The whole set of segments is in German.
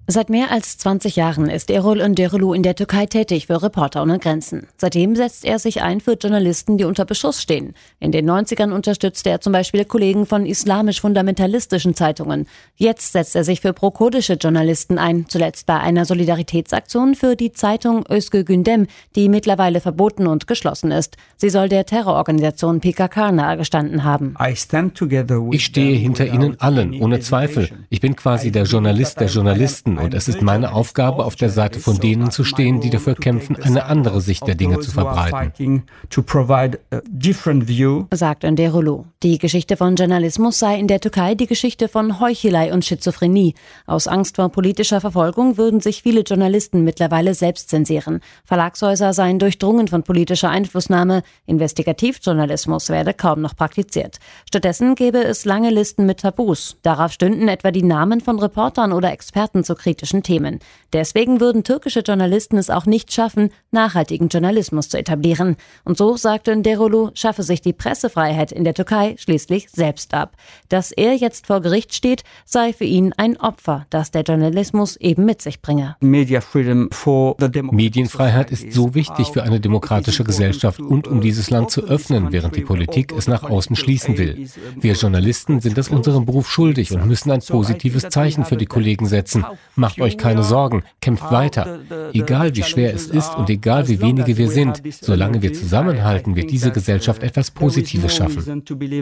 Seit mehr als 20 Jahren ist Erol Önderoglu in der Türkei tätig für Reporter ohne Grenzen. Seitdem setzt er sich ein für Journalisten, die unter Beschuss stehen. In den 90ern unterstützte er zum Beispiel Kollegen von islamisch-fundamentalistischen Zeitungen. Jetzt setzt er sich für pro-kurdische Journalisten ein, zuletzt bei einer Solidaritätsaktion für die Zeitung Özgür Gündem, die mittlerweile verboten und geschlossen ist. Sie soll der Terrororganisation PKK nahegestanden haben. Ich stehe hinter Ihnen allen, ohne Zweifel. Ich bin quasi der Journalist der Journalisten. Und es ist meine Aufgabe, auf der Seite von denen zu stehen, die dafür kämpfen, eine andere Sicht der Dinge zu verbreiten. Sagt Önderoglu. Die Geschichte von Journalismus sei in der Türkei die Geschichte von Heuchelei und Schizophrenie. Aus Angst vor politischer Verfolgung würden sich viele Journalisten mittlerweile selbst zensieren. Verlagshäuser seien durchdrungen von politischer Einflussnahme. Investigativjournalismus werde kaum noch praktiziert. Stattdessen gäbe es lange Listen mit Tabus. Darauf stünden etwa die Namen von Reportern oder Experten zu kritischen Themen. Deswegen würden türkische Journalisten es auch nicht schaffen, nachhaltigen Journalismus zu etablieren. Und so, sagte Önderoglu, schaffe sich die Pressefreiheit in der Türkei schließlich selbst ab. Dass er jetzt vor Gericht steht, sei für ihn ein Opfer, das der Journalismus eben mit sich bringe. Medienfreiheit ist so wichtig für eine demokratische Gesellschaft und um dieses Land zu öffnen, während die Politik es nach außen schließen will. Wir Journalisten sind es unserem Beruf schuldig und müssen ein positives Zeichen für die Kollegen setzen. Macht euch keine Sorgen, kämpft weiter. Egal wie schwer es ist und egal wie wenige wir sind, solange wir zusammenhalten, wird diese Gesellschaft etwas Positives schaffen.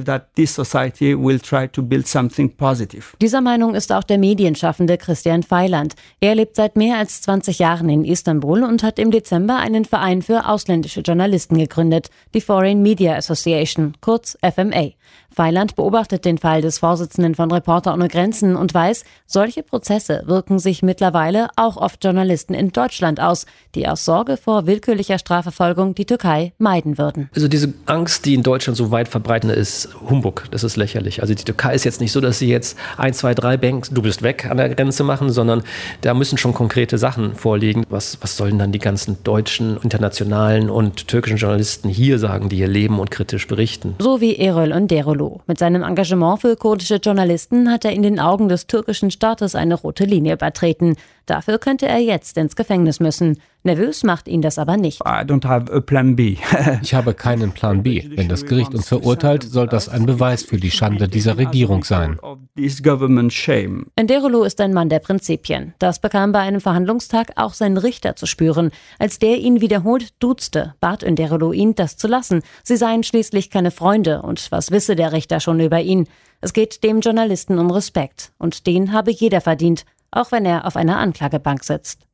Dieser Meinung ist auch der Medienschaffende Christian Feiland. Er lebt seit mehr als 20 Jahren in Istanbul und hat im Dezember einen Verein für ausländische Journalisten gegründet, die Foreign Media Association, kurz FMA. Feiland beobachtet den Fall des Vorsitzenden von Reporter ohne Grenzen und weiß, solche Prozesse wirken sich mittlerweile auch auf Journalisten in Deutschland aus, die aus Sorge vor willkürlicher Strafverfolgung die Türkei meiden würden. Also diese Angst, die in Deutschland so weit verbreitet ist, Humbug, das ist lächerlich. Also die Türkei ist jetzt nicht so, dass sie jetzt 1, 2, 3 Banks, du bist weg an der Grenze machen, sondern da müssen schon konkrete Sachen vorliegen. Was sollen dann die ganzen deutschen, internationalen und türkischen Journalisten hier sagen, die hier leben und kritisch berichten? So wie Erol Önderoglu. Mit seinem Engagement für kurdische Journalisten hat er in den Augen des türkischen Staates eine rote Linie übertreten. Dafür könnte er jetzt ins Gefängnis müssen. Nervös macht ihn das aber nicht. Ich habe keinen Plan B. Wenn das Gericht uns verurteilt, soll das ein Beweis für die Schande dieser Regierung sein. Önderoglu ist ein Mann der Prinzipien. Das bekam bei einem Verhandlungstag auch sein Richter zu spüren. Als der ihn wiederholt duzte, bat Önderoglu ihn, das zu lassen. Sie seien schließlich keine Freunde und was wisse der Richter schon über ihn. Es geht dem Journalisten um Respekt und den habe jeder verdient, auch wenn er auf einer Anklagebank sitzt.